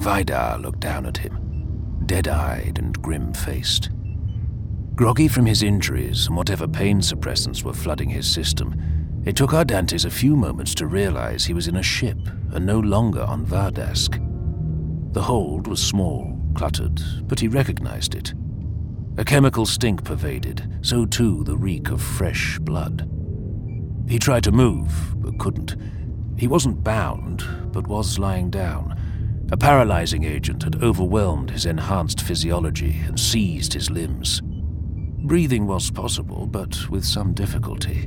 Vidar looked down at him, dead-eyed and grim-faced. Groggy from his injuries and whatever pain suppressants were flooding his system, it took Ardantes a few moments to realize he was in a ship and no longer on Vardask. The hold was small, cluttered, but he recognized it. A chemical stink pervaded, so too the reek of fresh blood. He tried to move, but couldn't. He wasn't bound, but was lying down. A paralyzing agent had overwhelmed his enhanced physiology and seized his limbs. Breathing was possible, but with some difficulty.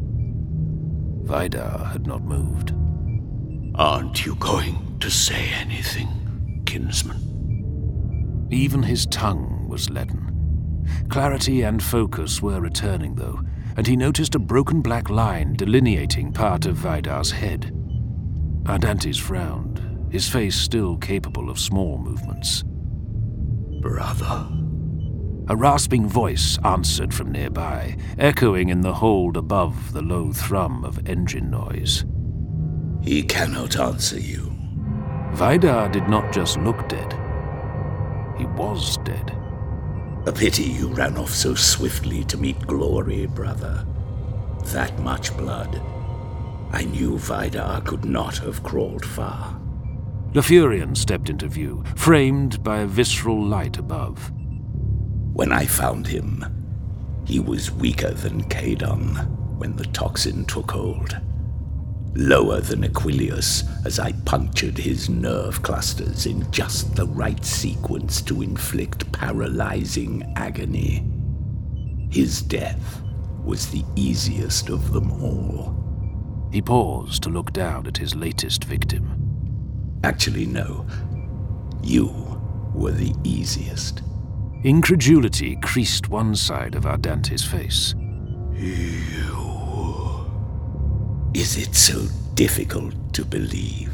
Vidar had not moved. Aren't you going to say anything, kinsman? Even his tongue was leaden. Clarity and focus were returning, though, and he noticed a broken black line delineating part of Vidar's head. Ardantes frowned, his face still capable of small movements. Brother. A rasping voice answered from nearby, echoing in the hold above the low thrum of engine noise. He cannot answer you. Vidar did not just look dead. He was dead. A pity you ran off so swiftly to meet glory, brother. That much blood. I knew Vidar could not have crawled far. Lefurian stepped into view, framed by a visceral light above. When I found him, he was weaker than Kadon when the toxin took hold. Lower than Aquilius as I punctured his nerve clusters in just the right sequence to inflict paralyzing agony. His death was the easiest of them all. He paused to look down at his latest victim. Actually, no. You were the easiest. Incredulity creased one side of Ardantes' face. You... Is it so difficult to believe?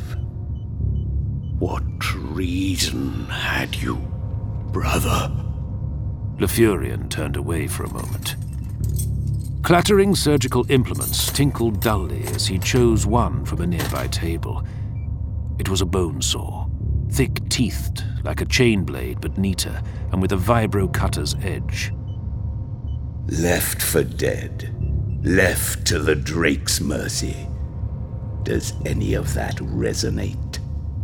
What reason had you, brother? Lefurian turned away for a moment. Clattering surgical implements tinkled dully as he chose one from a nearby table. It was a bone saw, thick-teethed like a chain blade but neater, and with a vibro-cutter's edge. Left for dead. Left to the Drake's mercy. Does any of that resonate?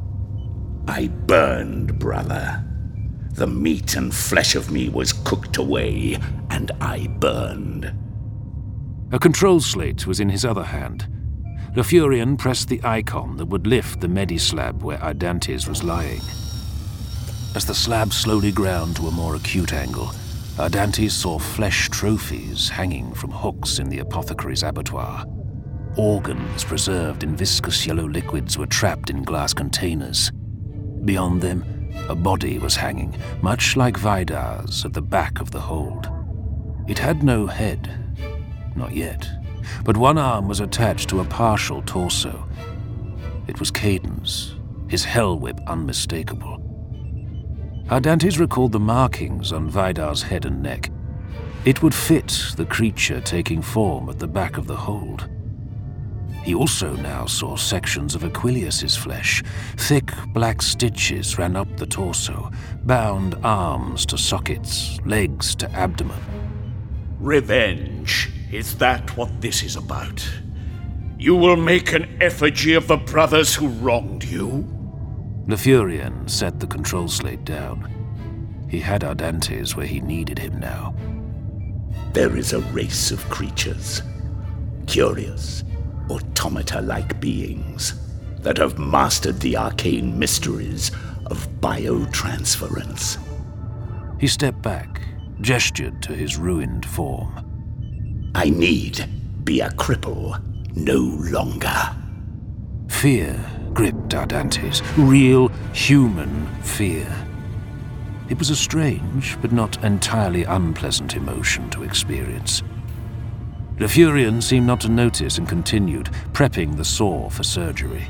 I burned, brother. The meat and flesh of me was cooked away, and I burned. A control slate was in his other hand. Lefurian pressed the icon that would lift the Medislab where Ardantes was lying. As the slab slowly ground to a more acute angle, Ardantes saw flesh trophies hanging from hooks in the apothecary's abattoir. Organs preserved in viscous yellow liquids were trapped in glass containers. Beyond them, a body was hanging, much like Vidar's, at the back of the hold. It had no head, not yet, but one arm was attached to a partial torso. It was Kadon's, his hell whip unmistakable. Ardantes recalled the markings on Vidar's head and neck. It would fit the creature taking form at the back of the hold. He also now saw sections of Aquilius's flesh. Thick black stitches ran up the torso, bound arms to sockets, legs to abdomen. Revenge. Is that what this is about? You will make an effigy of the brothers who wronged you? Lefurian set the control slate down. He had Ardantes where he needed him now. There is a race of creatures, curious, automata-like beings, that have mastered the arcane mysteries of biotransference. He stepped back, gestured to his ruined form. I need be a cripple no longer. Fear gripped Ardantes, real human fear. It was a strange but not entirely unpleasant emotion to experience. Lefurian seemed not to notice and continued, prepping the saw for surgery.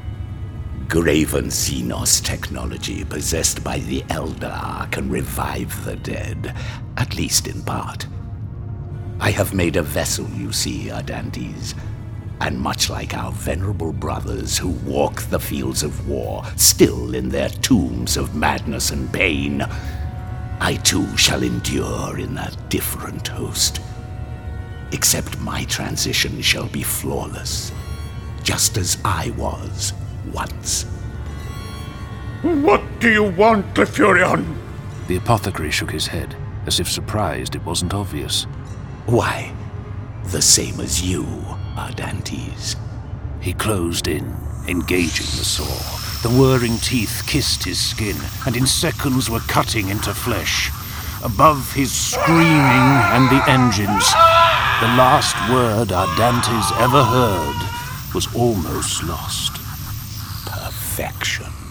Graven Xenos technology possessed by the Eldar can revive the dead, at least in part. I have made a vessel, you see, Ardantes. And much like our venerable brothers who walk the fields of war, still in their tombs of madness and pain, I too shall endure in a different host. Except my transition shall be flawless, just as I was once. What do you want, Lefurion? The apothecary shook his head, as if surprised it wasn't obvious. Why, the same as you, Ardantes. He closed in, engaging the saw. The whirring teeth kissed his skin, and in seconds were cutting into flesh. Above his screaming and the engines, the last word Ardantes ever heard was almost lost. Perfection.